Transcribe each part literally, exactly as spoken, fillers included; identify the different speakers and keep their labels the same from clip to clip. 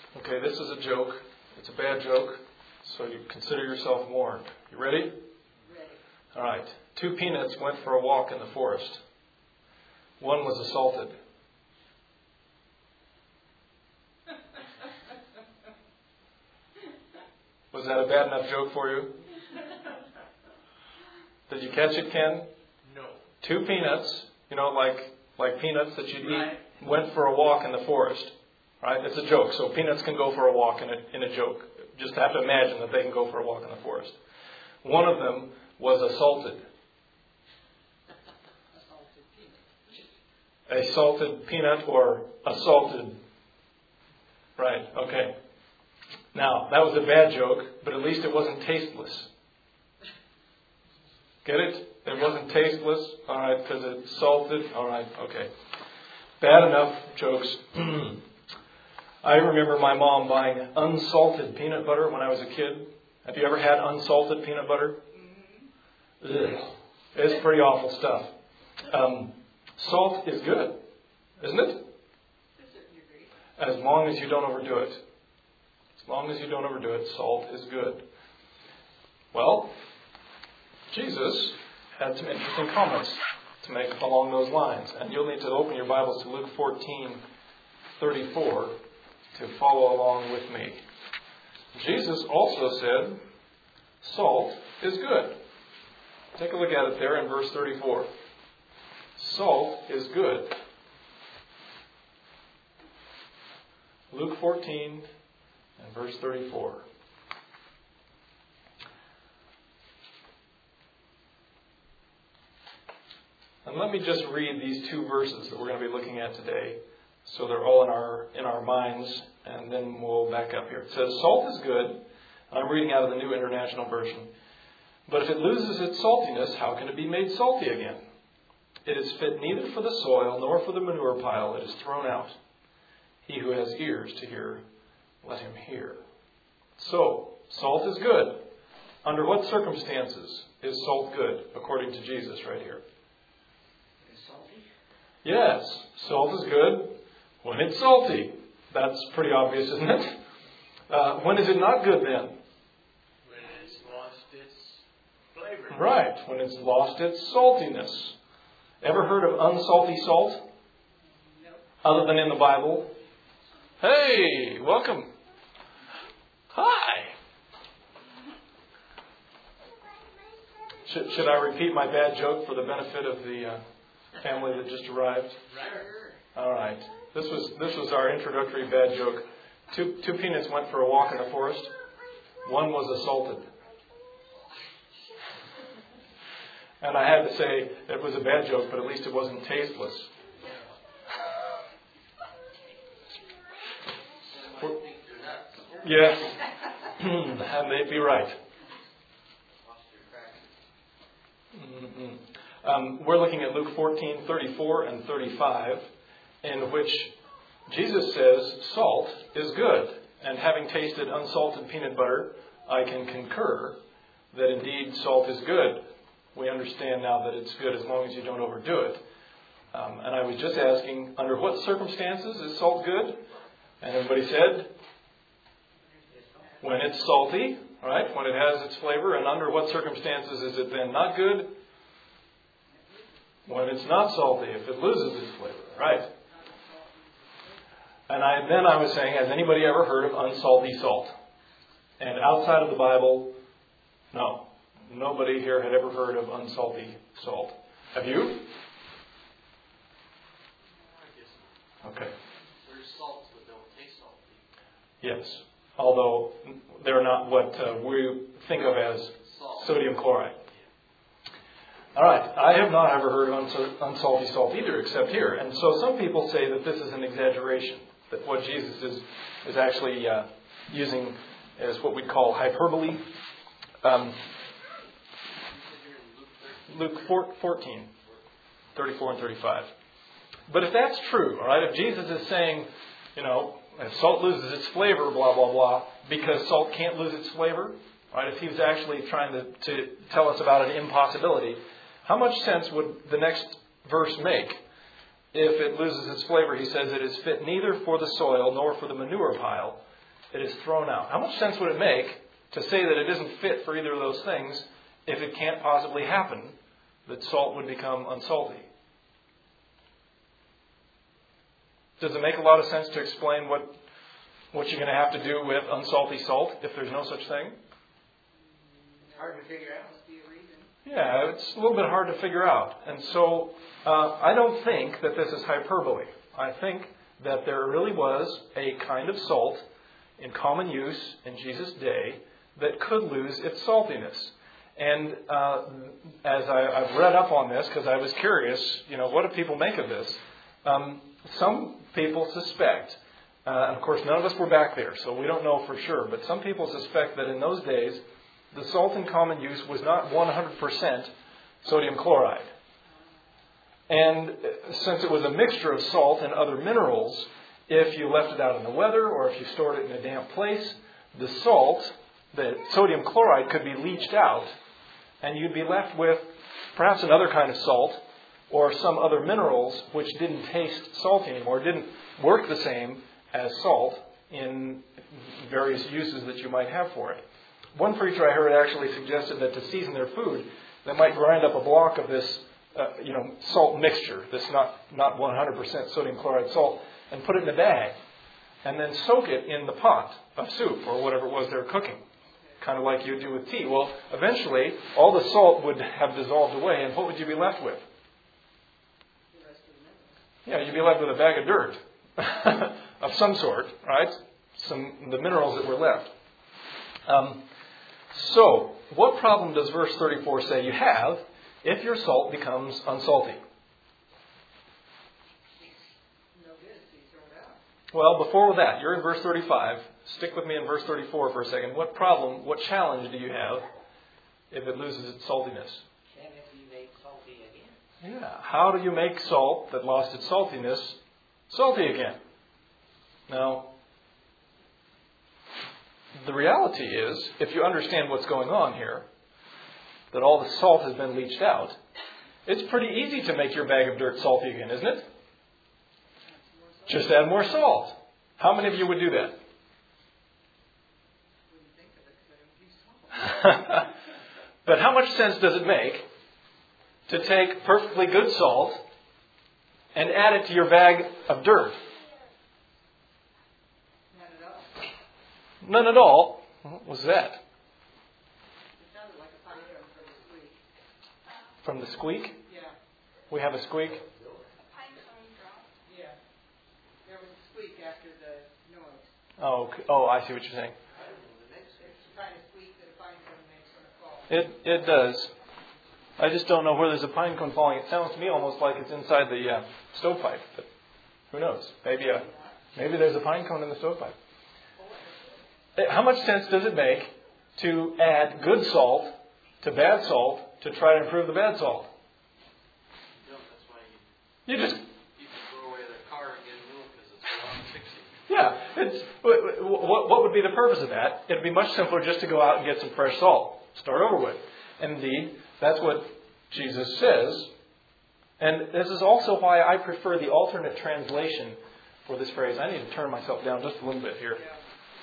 Speaker 1: Okay, this is a joke. It's a bad joke, so you consider yourself warned. You ready?
Speaker 2: Ready.
Speaker 1: All right. Two peanuts went for a walk in the forest. One was assaulted. Was that a bad enough joke for you? Did you catch it, Ken?
Speaker 3: No.
Speaker 1: Two peanuts, you know, like like peanuts that you'd
Speaker 3: Right.
Speaker 1: eat, went for a walk in the forest. Right? It's a joke. So peanuts can go for a walk in a, in a joke. Just have to imagine that they can go for a walk in the forest. One of them was assaulted.
Speaker 2: Assaulted peanut.
Speaker 1: A salted peanut or assaulted. Right, okay. Now, that was a bad joke, but at least it wasn't tasteless. Get it? It wasn't tasteless. All right, because it's salted. All right, okay. Bad enough jokes. I remember my mom buying unsalted peanut butter when I was a kid. Have you ever had unsalted peanut butter?
Speaker 2: Mm-hmm.
Speaker 1: Ugh. It's pretty awful stuff. Um, salt is good, isn't it?
Speaker 2: To a certain degree.
Speaker 1: As long as you don't overdo it. As long as you don't overdo it, salt is good. Well, Jesus had some interesting comments to make along those lines. And you'll need to open your Bibles to Luke fourteen thirty-four to follow along with me. Jesus also said, salt is good. Take a look at it there in verse thirty-four. Salt is good. Luke fourteen and verse thirty-four. And let me just read these two verses that we're going to be looking at today, so they're all in our in our minds, and then we'll back up here. It says, salt is good. And I'm reading out of the New International Version. But if it loses its saltiness, how can it be made salty again? It is fit neither for the soil nor for the manure pile. It is thrown out. He who has ears to hear, let him hear. So, salt is good. Under what circumstances is salt good, according to Jesus right here?
Speaker 3: It's salty?
Speaker 1: Yes, salt is good when it's salty. That's pretty obvious, isn't it? Uh, when is it not good then?
Speaker 3: When it's lost its flavor.
Speaker 1: Right, when it's lost its saltiness. Ever heard of unsalty salt?
Speaker 2: Nope.
Speaker 1: Other than in the Bible? Hey, welcome. Hi. Should, should I repeat my bad joke for the benefit of the uh, family that just arrived?
Speaker 3: Right.
Speaker 1: All right. This was this was our introductory bad joke. Two two peanuts went for a walk in the forest. One was assaulted. And I had to say it was a bad joke, but at least it wasn't tasteless.
Speaker 3: Some might think they're nuts.
Speaker 1: Yes. And they'd be right.
Speaker 3: Lost their crack.
Speaker 1: Mm-hmm. Um, we're looking at Luke fourteen thirty-four and thirty-five, in which Jesus says salt is good. And having tasted unsalted peanut butter, I can concur that indeed salt is good. We understand now that it's good as long as you don't overdo it. Um, and I was just asking, under what circumstances is salt good? And everybody said, when it's salty, right? When it has its flavor. And under what circumstances is it then not good? When it's not salty, if it loses its flavor, right? And I, then I was saying, has anybody ever heard of unsalty salt? And outside of the Bible, no. Nobody here had ever heard of unsalty salt. Have you?
Speaker 3: I guess
Speaker 1: Okay.
Speaker 3: there's salts that don't taste salty.
Speaker 1: Yes. Although they're not what uh, we think of as
Speaker 3: Salt.
Speaker 1: sodium chloride. All right. I have not ever heard of uns- unsalty salt either, except here. And so some people say that this is an exaggeration, that what Jesus is is actually uh, using as what we'd call hyperbole. Um, Luke fourteen, thirty-four and thirty-five. But if that's true, all right, if Jesus is saying, you know, if salt loses its flavor, blah, blah, blah, because salt can't lose its flavor, right, if he was actually trying to, to tell us about an impossibility, how much sense would the next verse make? If it loses its flavor, he says it is fit neither for the soil nor for the manure pile. it is thrown out. How much sense would it make to say that it isn't fit for either of those things if it can't possibly happen that salt would become unsalty? Does it make a lot of sense to explain what, what you're going to have to do with unsalty salt if there's no such thing?
Speaker 3: Hard to figure out.
Speaker 2: Must be a reason.
Speaker 1: Yeah, it's a little bit hard to figure out. And so uh, I don't think that this is hyperbole. I think that there really was a kind of salt in common use in Jesus' day that could lose its saltiness. And uh, as I, I've read up on this, because I was curious, you know, what do people make of this? Um, some people suspect, uh, and of course none of us were back there, so we don't know for sure, but some people suspect that in those days, the salt in common use was not one hundred percent sodium chloride. And since it was a mixture of salt and other minerals, if you left it out in the weather or if you stored it in a damp place, the salt, the sodium chloride, could be leached out, and you'd be left with perhaps another kind of salt or some other minerals which didn't taste salty anymore, didn't work the same as salt in various uses that you might have for it. One preacher I heard actually suggested that to season their food, they might grind up a block of this, uh, you know, salt mixture, this not, not one hundred percent sodium chloride salt, and put it in a bag, and then soak it in the pot of soup or whatever it was they were cooking, kind of like you do with tea. Well, eventually, all the salt would have dissolved away, and what would you be left with?
Speaker 2: The rest of the minerals.
Speaker 1: Yeah, you'd be left with a bag of dirt of some sort, right? Some the minerals that were left. Um, so, what problem does verse thirty-four say you have if your salt becomes unsalty?
Speaker 2: No good, so you throw it out.
Speaker 1: Well, before that, you're in verse thirty-five. Stick with me in verse thirty-four for a second. What problem, what challenge do you have if it loses its saltiness?
Speaker 3: Can it be made salty again?
Speaker 1: Yeah. How do you make salt that lost its saltiness salty again? Now, the reality is, if you understand what's going on here, that all the salt has been leached out, it's pretty easy to make your bag of dirt salty again, isn't it? Just add more salt. How many of you would do that?
Speaker 2: Wouldn't think of it because I don't use salt.
Speaker 1: But how much sense does it make to take perfectly good salt and add it to your bag of dirt?
Speaker 2: Not at all.
Speaker 1: None at all. What was that?
Speaker 2: It sounded like a pine cone from the squeak.
Speaker 1: From the squeak?
Speaker 2: Yeah,
Speaker 1: We have a squeak?
Speaker 2: yeah. There was a squeak after the noise.
Speaker 1: Oh, okay. Oh, I see what you're saying.
Speaker 2: It's the kind of squeak that a pine cone makes when it falls.
Speaker 1: It it does. I just don't know where there's a pine cone falling. It sounds to me almost like it's inside the uh, stovepipe. But who knows? Maybe a, maybe there's a pine cone in the stovepipe. How much sense does it make to add good salt to bad salt to try to improve the bad salt?
Speaker 3: No, that's why you,
Speaker 1: You just
Speaker 3: you can throw away the car and get a new one because it's long fixing.
Speaker 1: Yeah, it's, what, what would be the purpose of that? It'd be much simpler just to go out and get some fresh salt. Start over with. Indeed, that's what Jesus says. And this is also why I prefer the alternate translation for this phrase. I need to turn myself down just a little bit here.
Speaker 2: Yeah.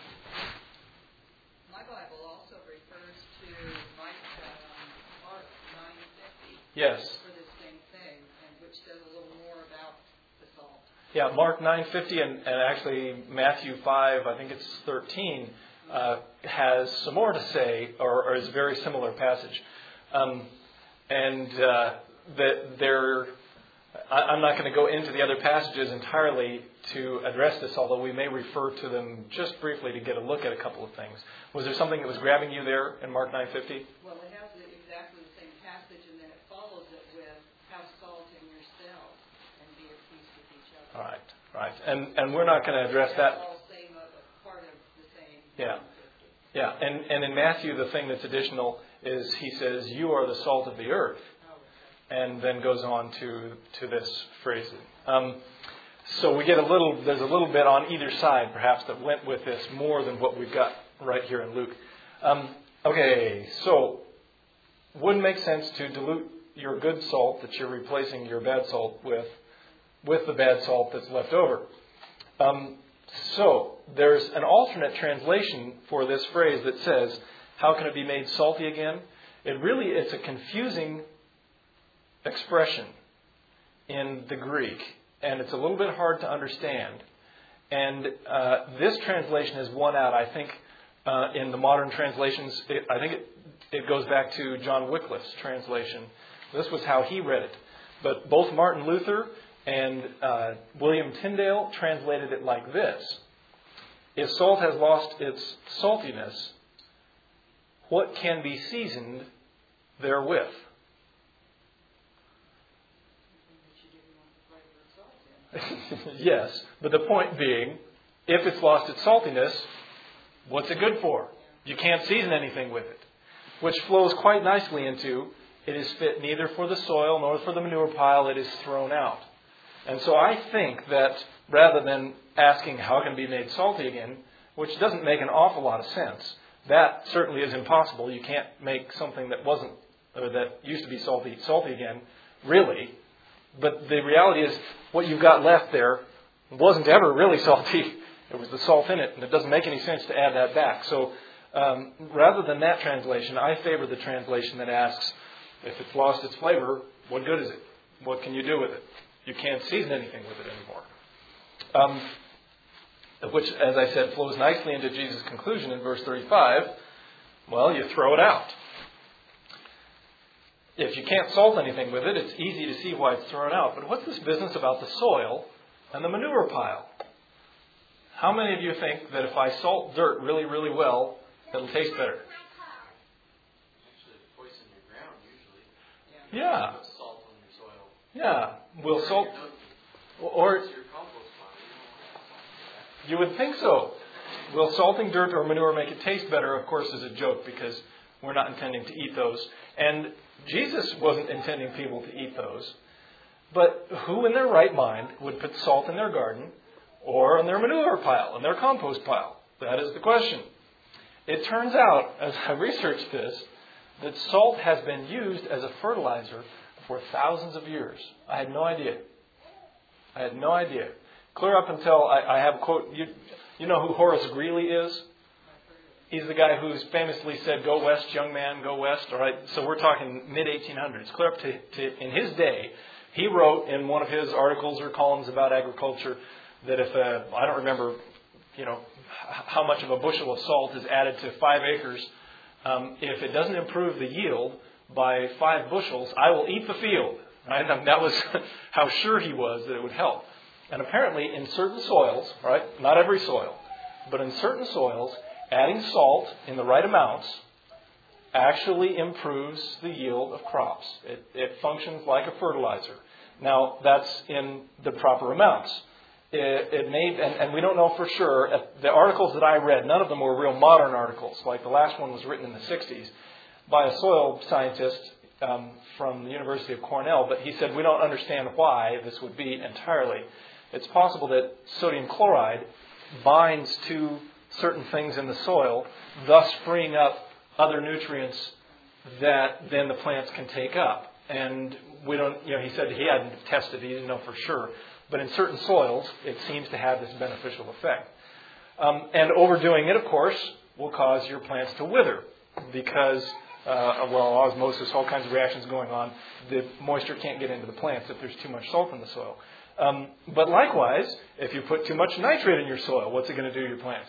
Speaker 2: My Bible also refers to Mike, um, Mark nine fifty
Speaker 1: Yes.
Speaker 2: for this same thing, and which says a little more about the salt.
Speaker 1: Yeah, Mark nine fifty and, and actually Matthew five, I think it's thirteen, uh, has some more to say, or, or is a very similar passage. Um, and uh, that there, I, I'm not going to go into the other passages entirely to address this, although we may refer to them just briefly to get a look at a couple of things. Was there something that was grabbing you there in Mark nine fifty?
Speaker 2: Well, it has the, exactly the same passage, and then it follows it with have salt in yourselves and be at peace with each other.
Speaker 1: All right, right. And and we're not going to address that.
Speaker 2: All same, uh, part of the same.
Speaker 1: Yeah. Yeah, and, and in Matthew, the thing that's additional is he says, you are the salt of the earth. And then goes on to to this phrase. Um, so we get a little, there's a little bit on either side, perhaps, that went with this more than what we've got right here in Luke. Um, okay, so wouldn't make sense to dilute your good salt that you're replacing your bad salt with, with the bad salt that's left over. Um, so there's an alternate translation for this phrase that says, how can it be made salty again? It really, it's a confusing expression in the Greek, and it's a little bit hard to understand. And uh, this translation is won out, I think, uh, in the modern translations. It, I think it, it goes back to John Wycliffe's translation. This was how he read it. But both Martin Luther and uh, William Tyndale translated it like this. If salt has lost its saltiness, what can be seasoned therewith? Yes, but the point being, if it's lost its saltiness, what's it good for? You can't season anything with it. Which flows quite nicely into, it is fit neither for the soil nor for the manure pile, it is thrown out. And so I think that rather than asking how can it be made salty again, which doesn't make an awful lot of sense, that certainly is impossible. You can't make something that wasn't, or that used to be salty, salty again, really. But the reality is, what you've got left there wasn't ever really salty. It was the salt in it, and it doesn't make any sense to add that back. So um, rather than that translation, I favor the translation that asks, if it's lost its flavor, what good is it? What can you do with it? You can't season anything with it anymore. Um, which, as I said, flows nicely into Jesus' conclusion in verse thirty-five. Well, you throw it out. If you can't salt anything with it, it's easy to see why it's thrown out. But what's this business about the soil and the manure pile? How many of you think that if I salt dirt really, really well, it'll taste better?
Speaker 3: Actually, poison your ground usually.
Speaker 1: Yeah.
Speaker 3: Put salt on your soil.
Speaker 1: Yeah. Will
Speaker 3: Or
Speaker 1: salt...
Speaker 3: your-
Speaker 1: Or
Speaker 3: It's your compost pile. You don't want to salt that.
Speaker 1: you would think so. Will salting dirt or manure make it taste better? Of course, is a joke because we're not intending to eat those. And Jesus wasn't intending people to eat those. But who in their right mind would put salt in their garden or on their manure pile, on their compost pile? That is the question. It turns out, as I researched this, that salt has been used as a fertilizer for thousands of years. I had no idea. I had no idea. Clear up until I, I have a quote. You, you know who Horace Greeley is? He's the guy who's famously said, "Go west, young man, go west." All right, so we're talking mid eighteen hundreds. Clear up to, to in his day, he wrote in one of his articles or columns about agriculture that if a, I don't remember, you know, how much of a bushel of salt is added to five acres, um, if it doesn't improve the yield by five bushels, I will eat the field. Right? And that was how sure he was that it would help. And apparently, in certain soils, right, not every soil, but in certain soils, adding salt in the right amounts actually improves the yield of crops. It, it functions like a fertilizer. Now, that's in the proper amounts. It, it may, and, and we don't know for sure. The articles that I read, none of them were real modern articles. Like the last one was written in the sixties by a soil scientist um, from the University of Cornell. But he said, we don't understand why this would be entirely. It's possible that sodium chloride binds to certain things in the soil, thus freeing up other nutrients that then the plants can take up. And we don't, you know, he said he hadn't tested, he didn't know for sure. But in certain soils, it seems to have this beneficial effect. Um, and overdoing it, of course, will cause your plants to wither because, uh, well, osmosis, all kinds of reactions going on. The moisture can't get into the plants if there's too much salt in the soil. Um, but likewise, if you put too much nitrate in your soil, what's it going to do to your plants?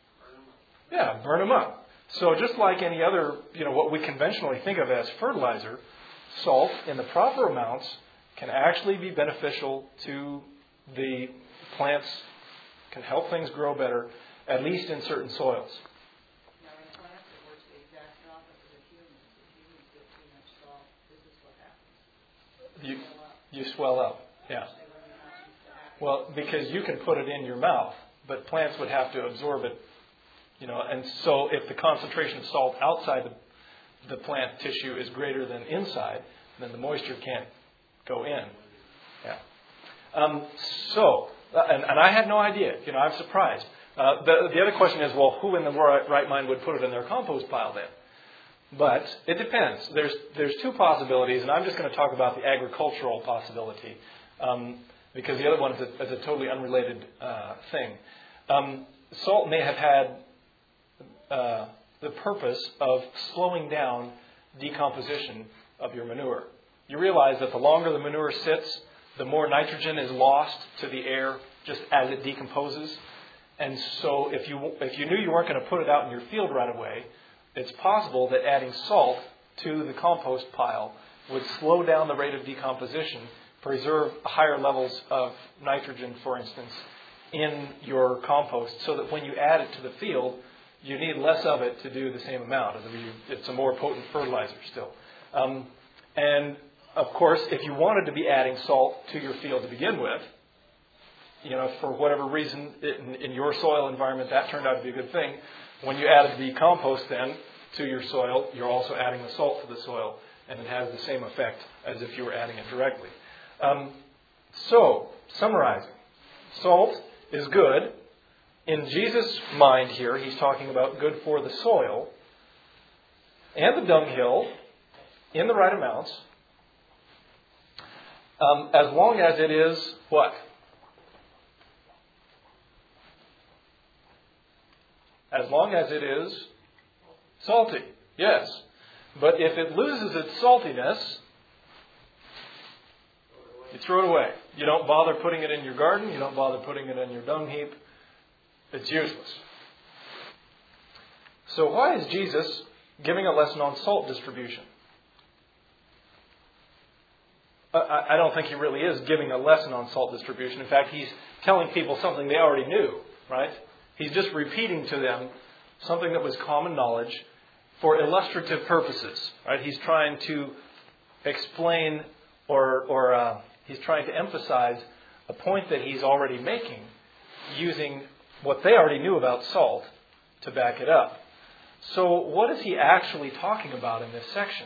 Speaker 1: Yeah, burn them up. So just like any other, you know, what we conventionally think of as fertilizer, salt in the proper amounts can actually be beneficial to the plants, can help things grow better, at least in certain soils.
Speaker 2: Now, in plants, it works the exact opposite of humans. If humans get too much salt, this is what happens.
Speaker 1: You,
Speaker 2: Swell up.
Speaker 1: you swell up, yeah.
Speaker 2: They were not used to having.
Speaker 1: Well, because you can put it in your mouth, but plants would have to absorb it. You know, and so if the concentration of salt outside the, the plant tissue is greater than inside, then the moisture can't go in. Yeah. Um, so, and, and I had no idea. You know, I'm surprised. Uh, the, the other question is, well, who in the right, right mind would put it in their compost pile then? But it depends. There's there's two possibilities, and I'm just going to talk about the agricultural possibility um, because the other one is a, is a totally unrelated uh, thing. Um, salt may have had uh, the purpose of slowing down decomposition of your manure. You realize that the longer the manure sits, the more nitrogen is lost to the air just as it decomposes. And so if you if you knew you weren't going to put it out in your field right away, it's possible that adding salt to the compost pile would slow down the rate of decomposition, preserve higher levels of nitrogen, for instance, in your compost, so that when you add it to the field, you need less of it to do the same amount. It's a more potent fertilizer still. Um, and, of course, if you wanted to be adding salt to your field to begin with, you know, for whatever reason in, in your soil environment that turned out to be a good thing, when you added the compost then to your soil, you're also adding the salt to the soil, and it has the same effect as if you were adding it directly. Um, so, summarizing, salt is good. In Jesus' mind here, he's talking about good for the soil and the dunghill in the right amounts, um, as long as it is what? As long as it is salty, yes. But if it loses its saltiness, you throw it away. You don't bother putting it in your garden. You don't bother putting it in your dung heap. It's useless. So why is Jesus giving a lesson on salt distribution? I, I don't think he really is giving a lesson on salt distribution. In fact, he's telling people something they already knew, right? He's just repeating to them something that was common knowledge for illustrative purposes, right? He's trying to explain or, or uh, he's trying to emphasize a point that he's already making using what they already knew about salt to back it up. So what is he actually talking about in this section?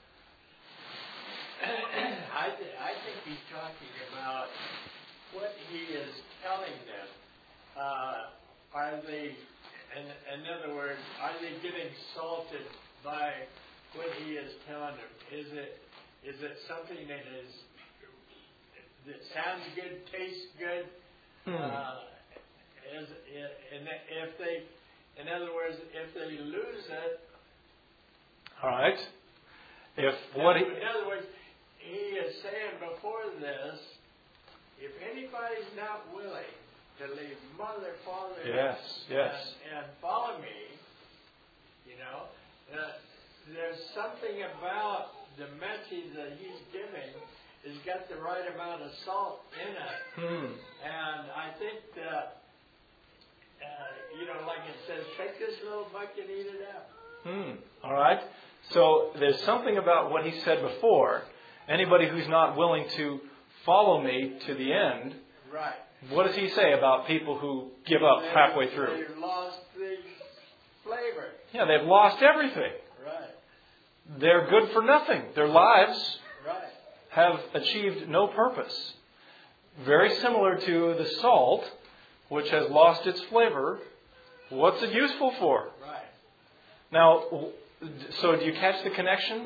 Speaker 4: I, th- I think he's talking about what he is telling them. Uh, are they, in, in other words, are they getting salted by what he is telling them? Is it is it something that is that sounds good, tastes good?
Speaker 1: Hmm.
Speaker 4: Uh, is and if they, in other words, if they lose it.
Speaker 1: All right. If what he,
Speaker 4: in other words, he is saying before this, if anybody's not willing to leave mother, father,
Speaker 1: yes, yes,
Speaker 4: and, and follow me, you know, uh, there's something about the message that he's giving has got the right amount of salt in it.
Speaker 1: Hmm.
Speaker 4: And I think that, uh, you know, like it says, take this little bucket and eat it up.
Speaker 1: Hmm. All right. So there's something about what he said before. Anybody who's not willing to follow me to the end,
Speaker 4: right?
Speaker 1: What does he say about people who give up
Speaker 4: they,
Speaker 1: halfway through?
Speaker 4: They've lost the flavor.
Speaker 1: Yeah, they've lost everything.
Speaker 4: Right.
Speaker 1: They're good for nothing. Their lives
Speaker 4: right.
Speaker 1: have achieved no purpose. Very similar to the salt, which has lost its flavor. What's it useful for?
Speaker 4: Right.
Speaker 1: Now, so do you catch the connection?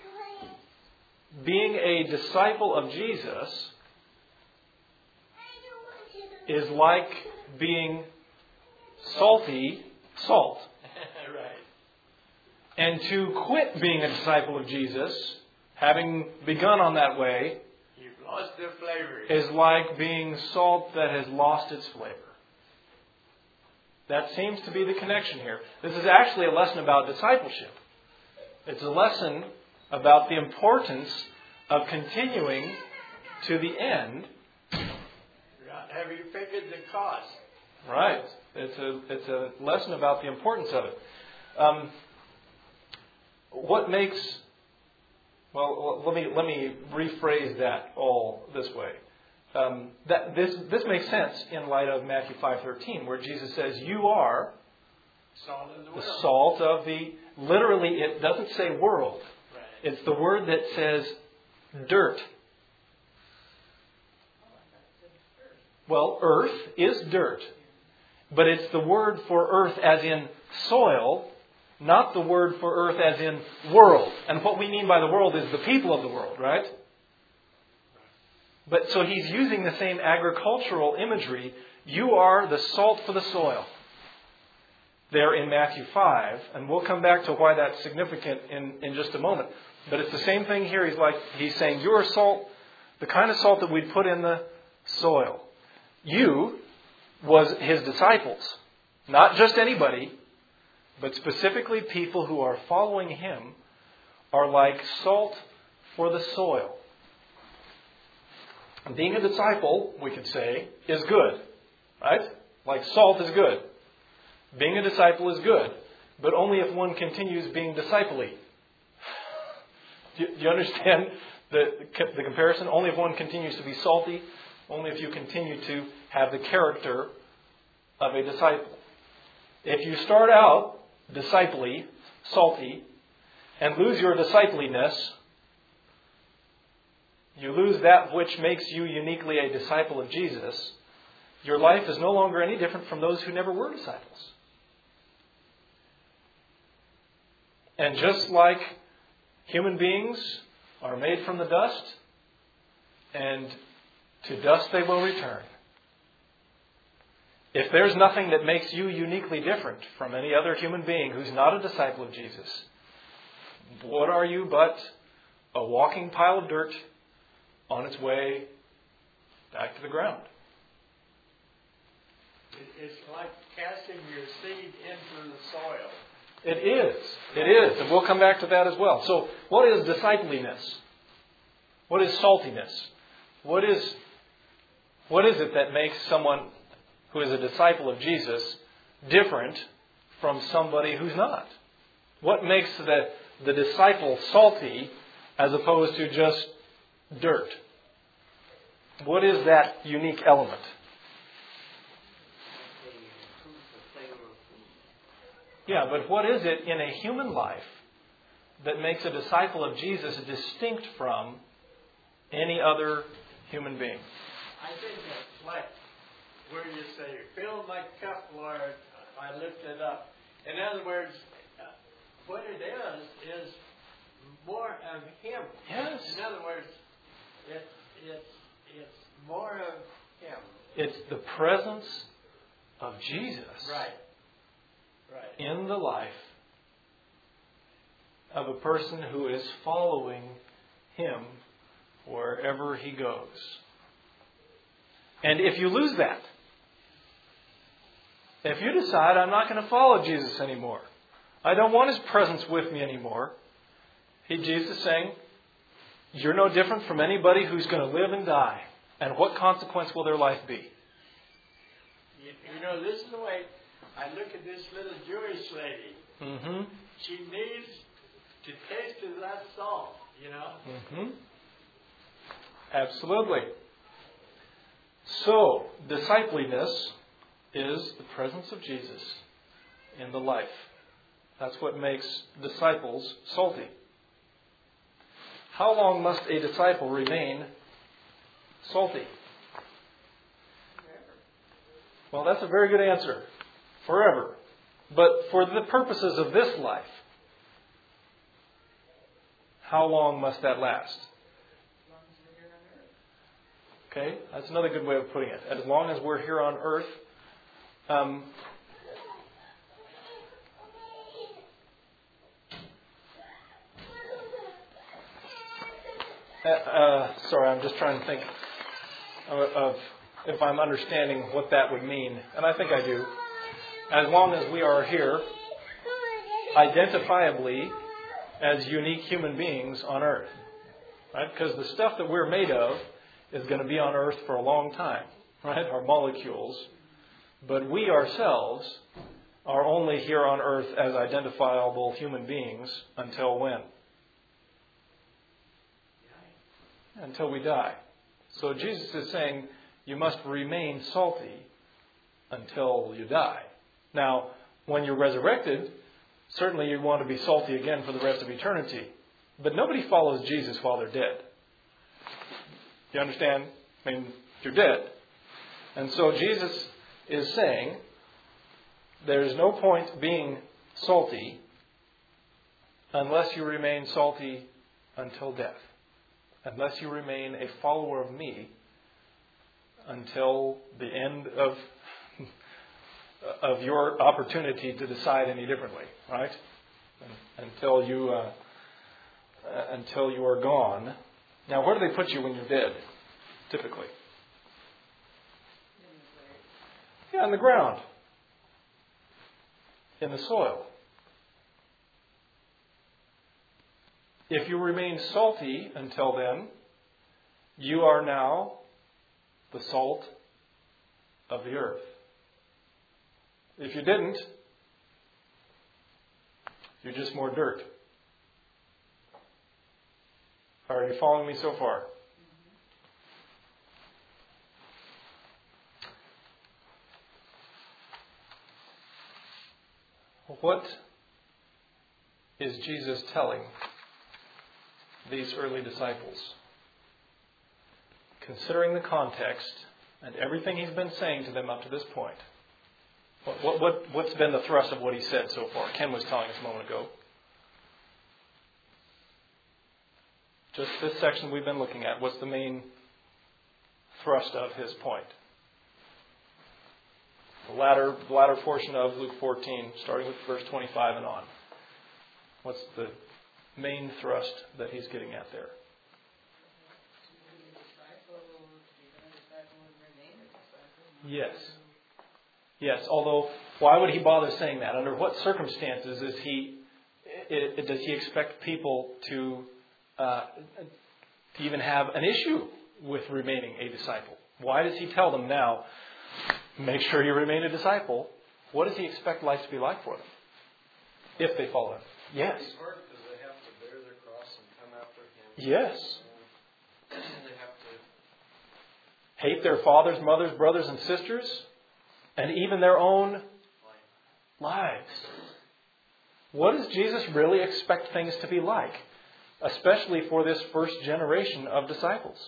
Speaker 1: Being a disciple of Jesus is like being salty salt.
Speaker 4: Right.
Speaker 1: And to quit being a disciple of Jesus, having begun on that way,
Speaker 4: you've lost the flavor.
Speaker 1: Is like being salt that has lost its flavor. That seems to be the connection here. This is actually a lesson about discipleship. It's a lesson about the importance of continuing to the end.
Speaker 4: Have you figured the cost?
Speaker 1: Right. It's a it's a lesson about the importance of it. Um, what makes well let me let me rephrase that all this way. Um, that this this makes sense in light of Matthew five thirteen, where Jesus says, "You are
Speaker 4: salt of the,
Speaker 1: the
Speaker 4: world.
Speaker 1: salt of the." Literally, it doesn't say world.
Speaker 4: Right.
Speaker 1: It's the word that says dirt. Well, earth is dirt, but it's the word for earth as in soil, not the word for earth as in world. And what we mean by the world is the people of the world, right? But so he's using the same agricultural imagery. You are the salt for the soil. there in Matthew five, and we'll come back to why that's significant in, in just a moment. But it's the same thing here. He's like he's saying, you're salt, the kind of salt that we'd put in the soil. You was his disciples, not just anybody, but specifically people who are following him are like salt for the soil. Being a disciple, we could say, is good, right? Like salt is good. Being a disciple is good, but only if one continues being disciple-y. Do you, do you understand the, the comparison? Only if one continues to be salty, only if you continue to have the character of a disciple. If you start out disciple-y, salty, and lose your discipliness, you lose that which makes you uniquely a disciple of Jesus, your life is no longer any different from those who never were disciples. And just like human beings are made from the dust, and to dust they will return. If there's nothing that makes you uniquely different from any other human being who's not a disciple of Jesus, what are you but a walking pile of dirt on its way back to the ground?
Speaker 4: It's like casting your seed into the soil.
Speaker 1: It is. It is. And we'll come back to that as well. So what is discipliness? What is saltiness? What is, what is it that makes someone who is a disciple of Jesus different from somebody who's not? What makes the, the disciple salty as opposed to just dirt? What is that unique element? Yeah, but what is it in a human life that makes a disciple of Jesus distinct from any other human being?
Speaker 4: I think it's like where you say, fill my cup, Lord, I lift it up. In other words, uh, what it is, is more of Him.
Speaker 1: Yes.
Speaker 4: In other words, it, it's, it's more of Him.
Speaker 1: It's the presence of Jesus.
Speaker 4: Right. Right.
Speaker 1: In the life of a person who is following Him wherever He goes. And if you lose that, if you decide, I'm not going to follow Jesus anymore, I don't want His presence with me anymore, he, Jesus is saying, you're no different from anybody who's going to live and die. And what consequence will their life be?
Speaker 4: You, you know, this is the way I look at this little Jewish lady.
Speaker 1: Mm-hmm.
Speaker 4: She needs to taste of that salt, you know.
Speaker 1: Mm-hmm. Absolutely. So, discipliness is the presence of Jesus in the life. That's what makes disciples salty. How long must a disciple remain salty? Well, that's a very good answer. Forever. But for the purposes of this life, how long must that last? Okay, that's another good way of putting it. As long as we're here on earth. Um, uh, uh, sorry, I'm just trying to think of, of if I'm understanding what that would mean. And I think I do. As long as we are here, identifiably as unique human beings on earth. Right? Because the stuff that we're made of is going to be on earth for a long time. Right? Our molecules. But we ourselves are only here on earth as identifiable human beings until when? Until we die. So Jesus is saying you must remain salty until you die. Now, when you're resurrected, certainly you want to be salty again for the rest of eternity. But nobody follows Jesus while they're dead. You understand? I mean, you're dead. And so Jesus is saying there's no point being salty unless you remain salty until death. Unless you remain a follower of me until the end of of your opportunity to decide any differently, right? Until you uh, until you are gone. Now, where do they put you when you're dead? Typically, yeah, in the ground, in the soil. If you remain salty until then, you are now the salt of the earth. If you didn't, you're just more dirt. Are you following me so far? What is Jesus telling these early disciples? Considering the context and everything he's been saying to them up to this point, what, what, what, what's been the thrust of what he said so far? Ken was telling us a moment ago. Just this section we've been looking at, what's the main thrust of his point? The latter, the latter portion of Luke fourteen, starting with verse twenty-five and on. What's the main thrust that he's getting at there? Yes. Yes, although, why would he bother saying that? Under what circumstances is he, it, it, does he expect people to, uh, to even have an issue with remaining a disciple? Why does he tell them now, make sure you remain a disciple? What does he expect life to be like for them if they follow him? Yes.
Speaker 3: It's hard because they have to bear their cross and come after him.
Speaker 1: Yes.
Speaker 3: And they have to
Speaker 1: hate their fathers, mothers, brothers, and sisters, and even their own lives. What does Jesus really expect things to be like, especially for this first generation of disciples?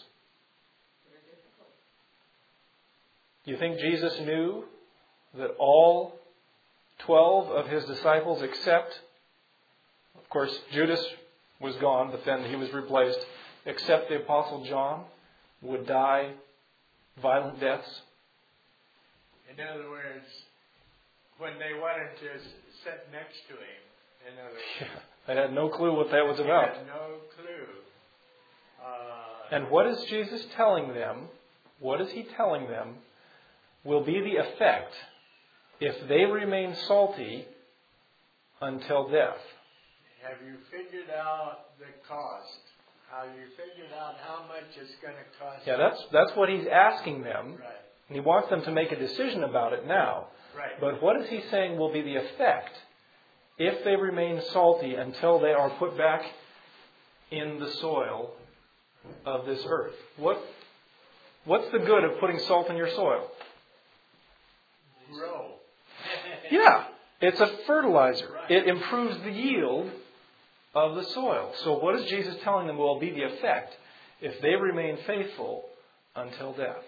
Speaker 1: Do you think Jesus knew that all twelve of his disciples, except, of course, Judas was gone, but then he was replaced, except the Apostle John, would die violent deaths?
Speaker 4: In other words, when they wanted to sit next to him, in other words,
Speaker 1: yeah, they had no clue what that was
Speaker 4: they
Speaker 1: about.
Speaker 4: had no clue. Uh,
Speaker 1: And what is Jesus telling them? What is he telling them will be the effect if they remain salty until death?
Speaker 4: Have you figured out the cost? Have you figured out how much it's going to cost?
Speaker 1: Yeah, that's that's what he's asking them.
Speaker 4: Right.
Speaker 1: And he wants them to make a decision about it now.
Speaker 4: Right.
Speaker 1: But what is he saying will be the effect if they remain salty until they are put back in the soil of this earth? What What's the good of putting salt in your soil?
Speaker 4: Grow.
Speaker 1: Yeah, it's a fertilizer.
Speaker 4: Right.
Speaker 1: It improves the yield of the soil. So what is Jesus telling them will be the effect if they remain faithful until death?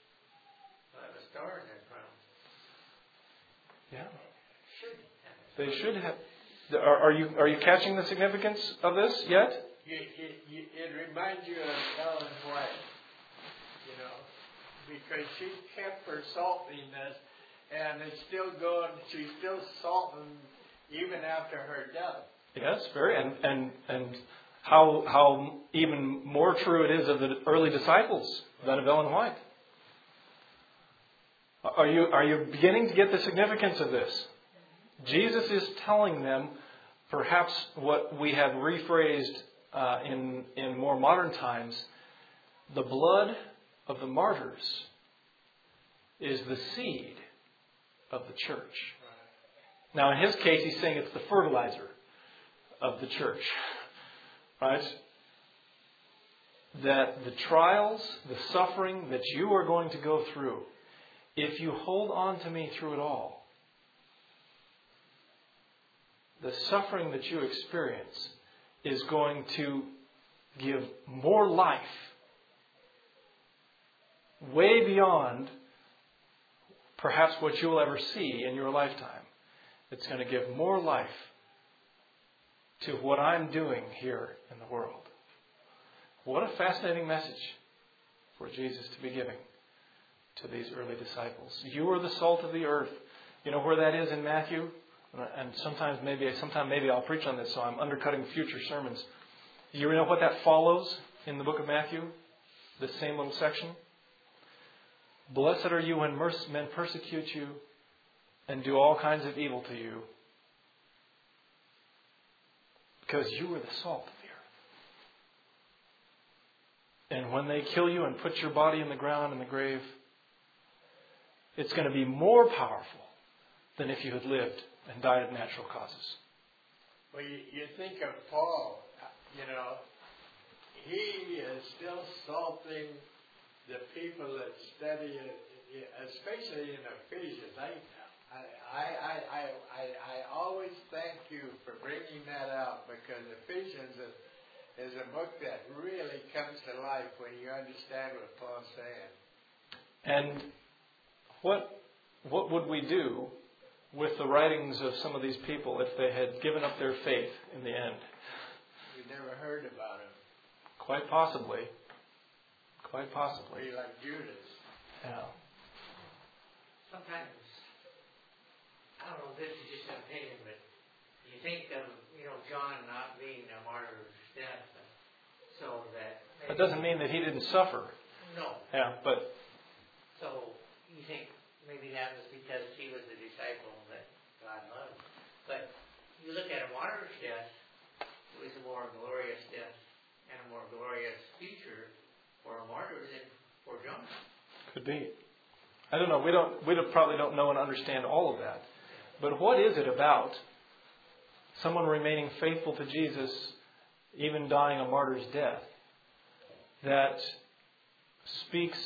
Speaker 1: Yeah. They should have. Are, are you are you catching the significance of this yet?
Speaker 4: You, you, you, it reminds you of Ellen White, you know, because she kept her saltiness, and it's still going. She's still salting even after her death.
Speaker 1: Yes, very, and and and how how even more true it is of the early disciples than of Ellen White. Are you are you beginning to get the significance of this? Jesus is telling them, perhaps what we have rephrased uh, in in more modern times, the blood of the martyrs is the seed of the church. Now, in his case, he's saying it's the fertilizer of the church, right? That the trials, the suffering that you are going to go through, if you hold on to me through it all, the suffering that you experience is going to give more life, way beyond perhaps what you'll ever see in your lifetime. It's going to give more life to what I'm doing here in the world. What a fascinating message for Jesus to be giving to these early disciples. You are the salt of the earth, You know where that is in Matthew? And sometimes maybe, sometime maybe I'll preach on this, so I'm undercutting future sermons. Do you know what that follows in the book of Matthew? This same little section. Blessed are you when men persecute you and do all kinds of evil to you, because you are the salt of the earth. And when they kill you and put your body in the ground in the grave, it's going to be more powerful than if you had lived and died of natural causes.
Speaker 4: Well, you, you think of Paul, you know, he is still salting the people that study it, especially in Ephesians. I, I, I, I, I, I always thank you for bringing that out, because Ephesians is, is a book that really comes to life when you understand what Paul's saying.
Speaker 1: And what what would we do with the writings of some of these people if they had given up their faith in the end?
Speaker 4: We never heard about him.
Speaker 1: Quite possibly. Quite possibly.
Speaker 4: Be like Judas.
Speaker 1: Yeah.
Speaker 5: Sometimes, I don't know, this is just an opinion, but you think of, you know, John not being a martyr's death, so that...
Speaker 1: That doesn't mean that he didn't suffer.
Speaker 5: No.
Speaker 1: Yeah, but...
Speaker 5: So, you think maybe that was because he was the disciple that God loved. But you look at a martyr's death, it was a more glorious death and a more glorious future for a martyr than for John.
Speaker 1: Could be. I don't know. We don't. We don't, probably don't know and understand all of that. But what is it about someone remaining faithful to Jesus, even dying a martyr's death, that speaks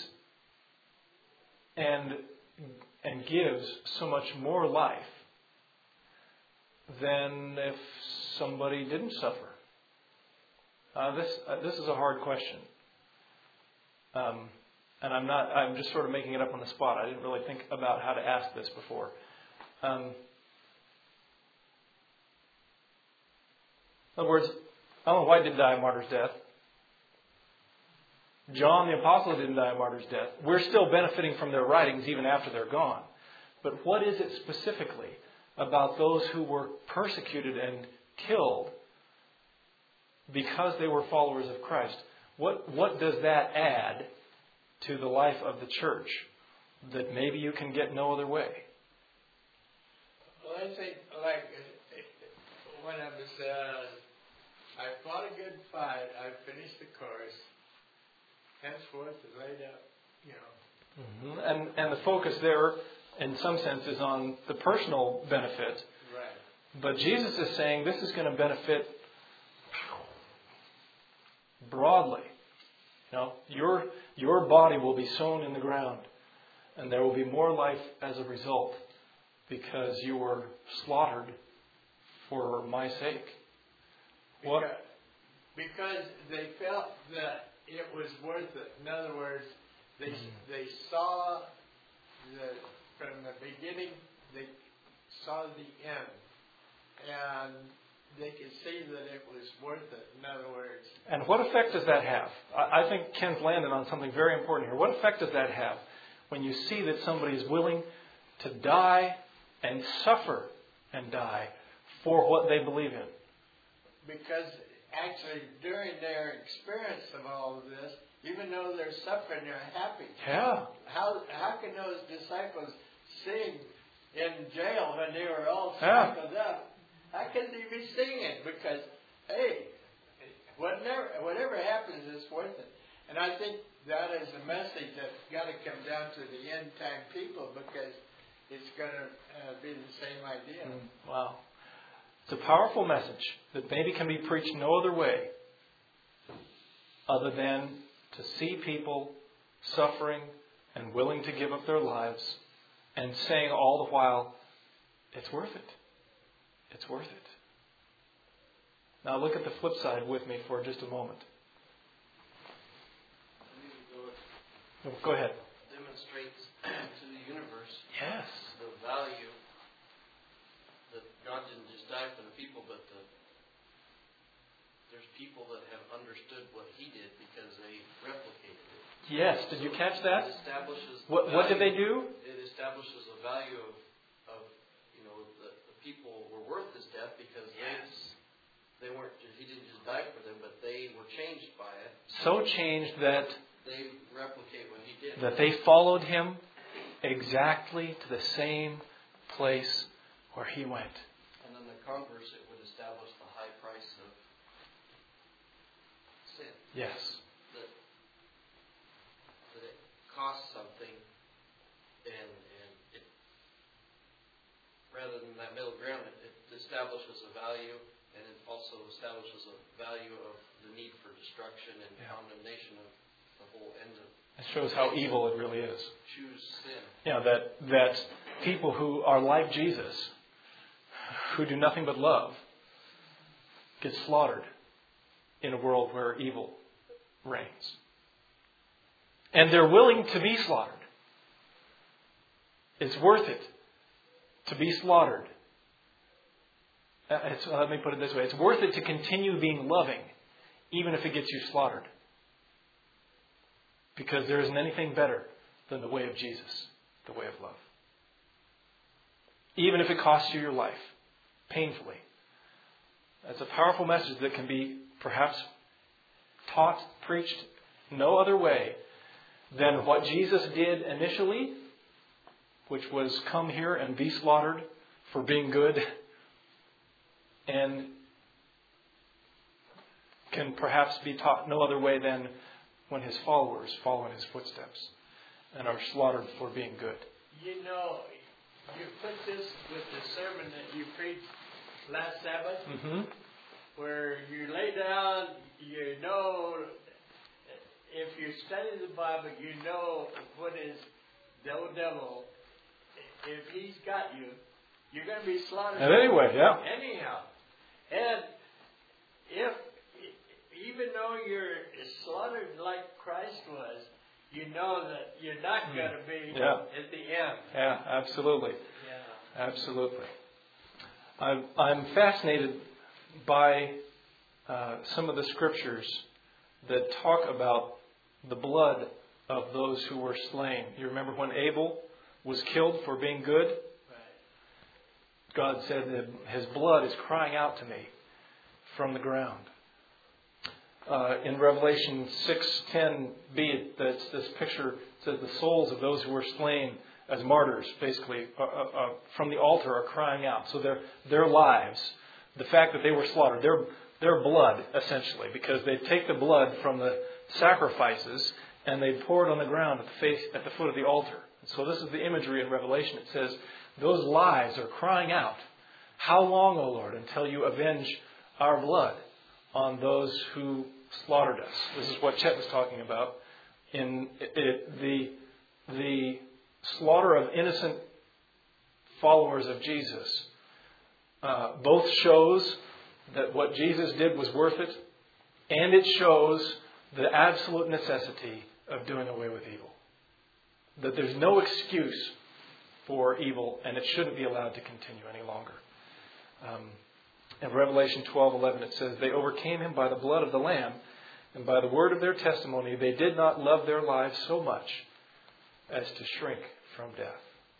Speaker 1: and and gives so much more life than if somebody didn't suffer? Uh, this uh, this is a hard question. Um, and I'm not, I'm just sort of making it up on the spot. I didn't really think about how to ask this before. Um, in other words, Ellen White didn't die a martyr's death. John the Apostle didn't die a martyr's death. We're still benefiting from their writings even after they're gone. But what is it specifically about those who were persecuted and killed because they were followers of Christ? What what does that add to the life of the church that maybe you can get no other way?
Speaker 4: Well, I think, like, when I was, uh, I fought a good fight, I finished the course, henceforth is laid up, you know.
Speaker 1: Mm-hmm. And and the focus there, in some sense, is on the personal benefit.
Speaker 4: Right.
Speaker 1: But Jesus is saying this is going to benefit broadly. You know, your your body will be sown in the ground, and there will be more life as a result because you were slaughtered for my sake. What?
Speaker 4: Because, because they felt that it was worth it. In other words, they mm-hmm. they saw the from the beginning. They saw the end, and they could see that it was worth it, in other words.
Speaker 1: And what effect does that have? I think Ken's landed on something very important here. What effect does that have when you see that somebody is willing to die and suffer and die for what they believe in?
Speaker 4: Because actually, during their experience of all of this, even though they're suffering, they're happy.
Speaker 1: Yeah.
Speaker 4: How how can those disciples sing in jail when they were all
Speaker 1: yeah.
Speaker 4: shackled up? How can they be singing? Because, hey, whatever, whatever happens is worth it. And I think that is a message that's got to come down to the end time people, because it's going to uh, be the same idea.
Speaker 1: Mm, wow. It's a powerful message that maybe can be preached no other way other than to see people suffering and willing to give up their lives and saying all the while, it's worth it. It's worth it. Now look at the flip side with me for just a moment. Go ahead.
Speaker 3: Demonstrates to the universe
Speaker 1: yes.
Speaker 3: the value that God didn't just die for the people, but the, there's people that have understood what He did because they replicated it.
Speaker 1: Yes. Did you catch that?
Speaker 3: It establishes
Speaker 1: what,
Speaker 3: value,
Speaker 1: what did they do?
Speaker 3: It establishes the value of, of people were worth his death because they, they weren't, he didn't just die for them, but they were changed by it.
Speaker 1: So changed that
Speaker 3: they replicate what he did.
Speaker 1: That they followed him exactly to the same place where he went.
Speaker 3: And then the converse, it would establish the high price of sin.
Speaker 1: Yes.
Speaker 3: That, that it costs something, and, and it, rather than that middle ground, it, it establishes a value, and it also establishes a value of the need for destruction and yeah. condemnation of the whole end of.
Speaker 1: It shows how evil it really is.
Speaker 3: Choose sin.
Speaker 1: Yeah, that that people who are like Jesus, who do nothing but love, get slaughtered in a world where evil reigns. And they're willing to be slaughtered. It's worth it to be slaughtered. It's, let me put it this way. It's worth it to continue being loving, even if it gets you slaughtered. Because there isn't anything better than the way of Jesus, the way of love. Even if it costs you your life, painfully. That's a powerful message that can be perhaps taught, preached no other way than what Jesus did initially, which was come here and be slaughtered for being good, and can perhaps be taught no other way than when his followers follow in his footsteps and are slaughtered for being good.
Speaker 4: You know, you put this with the sermon that you preached last Sabbath,
Speaker 1: mm-hmm.
Speaker 4: where you lay down, you know, if you study the Bible, you know what is the old devil. If he's got you, you're going to be slaughtered.
Speaker 1: And anyway, yeah.
Speaker 4: Anyhow. And if, even though you're slaughtered like Christ was, you know that you're not mm. going to be
Speaker 1: yeah.
Speaker 4: at the end.
Speaker 1: Yeah, absolutely.
Speaker 4: Yeah.
Speaker 1: Absolutely. I'm, I'm fascinated by uh, some of the scriptures that talk about the blood of those who were slain. You remember when Abel was killed for being good?
Speaker 4: Right.
Speaker 1: God said that his blood is crying out to me from the ground. Uh, in Revelation six ten b, that's this picture says the souls of those who were slain as martyrs, basically, uh, uh, from the altar are crying out. So their their lives, the fact that they were slaughtered, their their blood, essentially, because they take the blood from the sacrifices and they pour it on the ground at the face at the foot of the altar. And so this is the imagery in Revelation. It says those lives are crying out, "How long, O Lord, until you avenge our blood on those who slaughtered us?" This is what Chet was talking about. In it, it, the the slaughter of innocent followers of Jesus uh, both shows that what Jesus did was worth it, and it shows the absolute necessity of doing away with evil. That there's no excuse for evil, and it shouldn't be allowed to continue any longer. Um, In Revelation twelve eleven it says, "They overcame him by the blood of the Lamb, and by the word of their testimony they did not love their lives so much as to shrink from death."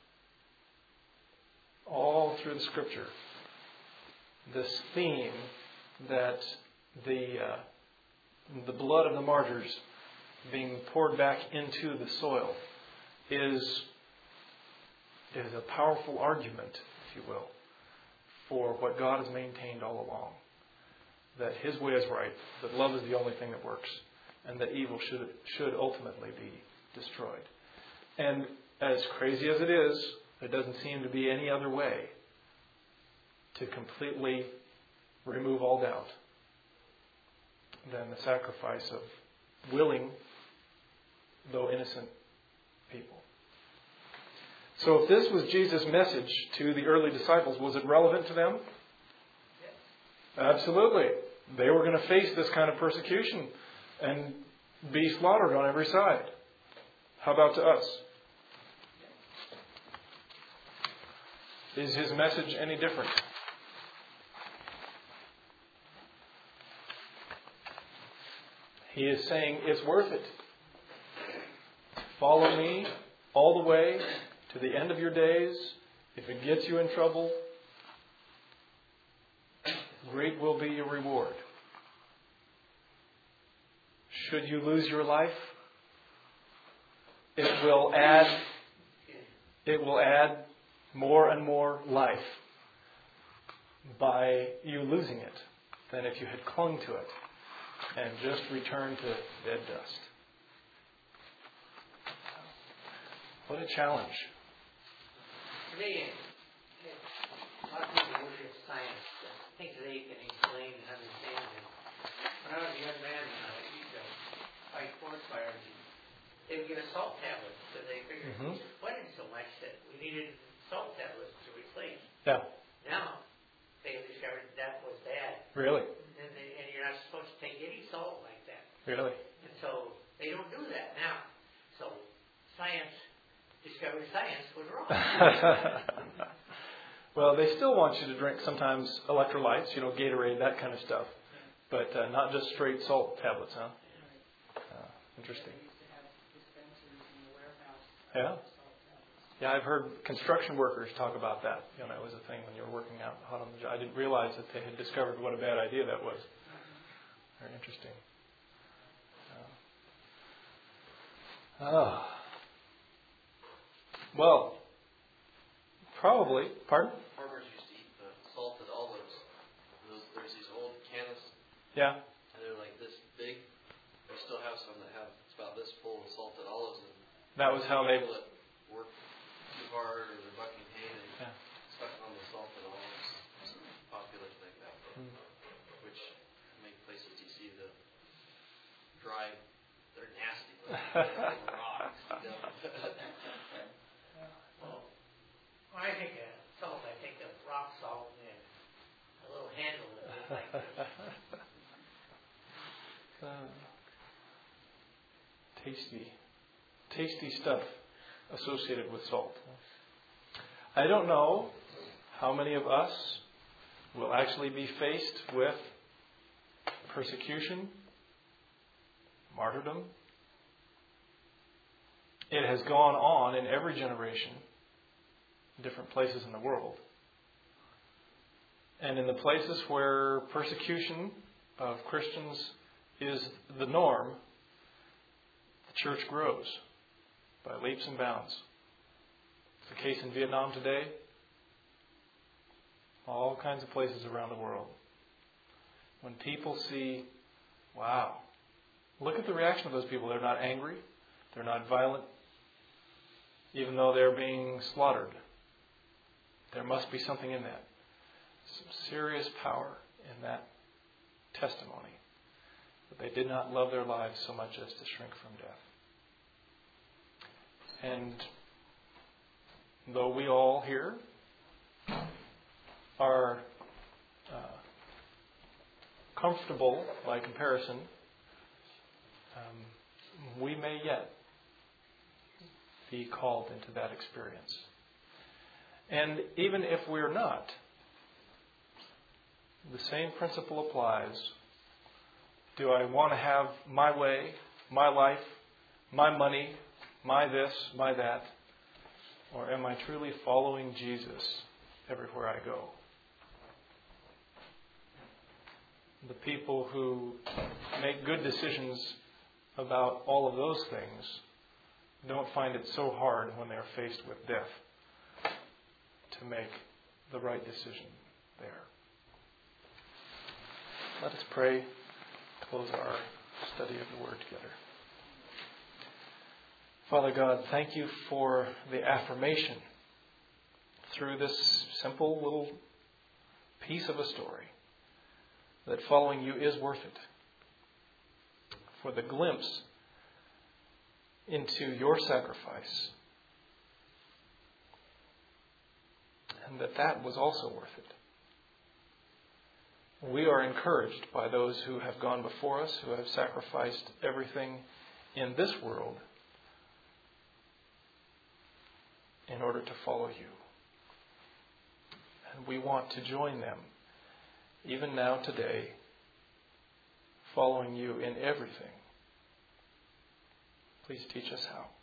Speaker 1: All through the Scripture, this theme that the uh, the blood of the martyrs being poured back into the soil is is a powerful argument, if you will, for what God has maintained all along. That His way is right, that love is the only thing that works, and that evil should should ultimately be destroyed. And as crazy as it is, there doesn't seem to be any other way to completely remove all doubt than the sacrifice of willing, though innocent, people. So if this was Jesus' message to the early disciples, was it relevant to them?
Speaker 4: Yes.
Speaker 1: Absolutely. They were going to face this kind of persecution and be slaughtered on every side. How about to us? Is His message any different? He is saying it's worth it. Follow me all the way to the end of your days. If it gets you in trouble, great will be your reward. Should you lose your life, it will add, it will add more and more life by you losing it than if you had clung to it and just returned to dead dust. What a challenge.
Speaker 5: For me, a lot of people worship science. Things that they can explain and understand. And when I was a young man, I used to fight forest fires. They would give us salt tablets, so they figured
Speaker 1: Mm-hmm.
Speaker 5: it wasn't so much that we needed salt tablets to replace.
Speaker 1: Yeah.
Speaker 5: Now, they have discovered that was bad.
Speaker 1: Really?
Speaker 5: And, they, and you're not supposed to take any salt like that.
Speaker 1: Really?
Speaker 5: And so they don't do that now. So science, discovered science was wrong.
Speaker 1: Well, they still want you to drink sometimes electrolytes, you know, Gatorade, that kind of stuff. But uh, not just straight salt tablets, huh? Uh, interesting.
Speaker 2: They used to have dispensaries in the warehouse.
Speaker 1: Yeah?
Speaker 2: of salt tablets.
Speaker 1: Yeah, I've heard construction workers talk about that. You know, it was a thing when you were working out hot on the job. I didn't realize that they had discovered what a bad idea that was. Very interesting. Uh, oh. Well, probably. Pardon?
Speaker 3: Farmers used to eat the salted olives. Those, there's these old cannons,
Speaker 1: Yeah.
Speaker 3: and they're like this big. We still have some that have it's about this full of salted olives. And
Speaker 1: That was how they.
Speaker 3: people that work too hard or they're bucking hay and
Speaker 1: Yeah.
Speaker 3: stuck on the salted olives. It's popular like that,
Speaker 1: Mm.
Speaker 3: which many places you see the dry. They're nasty. But they're rocks. You know?
Speaker 5: Well, when I think of salt, I think of rock salt and a little handle that looks like this.
Speaker 1: Uh, tasty, tasty stuff associated with salt. I don't know how many of us will actually be faced with persecution, martyrdom. It has gone on in every generation, different places in the world. And in the places where persecution of Christians is the norm, the church grows by leaps and bounds. It's the case in Vietnam today, all kinds of places around the world. When people see, wow, look at the reaction of those people. They're not angry. They're not violent. Even though they're being slaughtered. There must be something in that. Some serious power in that testimony. That they did not love their lives so much as to shrink from death. And though we all here are uh, comfortable by comparison, um, we may yet be called into that experience. And even if we're not, the same principle applies. Do I want to have my way, my life, my money, my this, my that? Or am I truly following Jesus everywhere I go? The people who make good decisions about all of those things don't find it so hard when they're faced with death to make the right decision there. Let us pray, close our study of the Word together. Father God, thank you for the affirmation through this simple little piece of a story that following you is worth it. For the glimpse into your sacrifice, and that that was also worth it. We are encouraged by those who have gone before us, who have sacrificed everything in this world in order to follow you. And we want to join them, even now today, following you in everything. Please teach us how.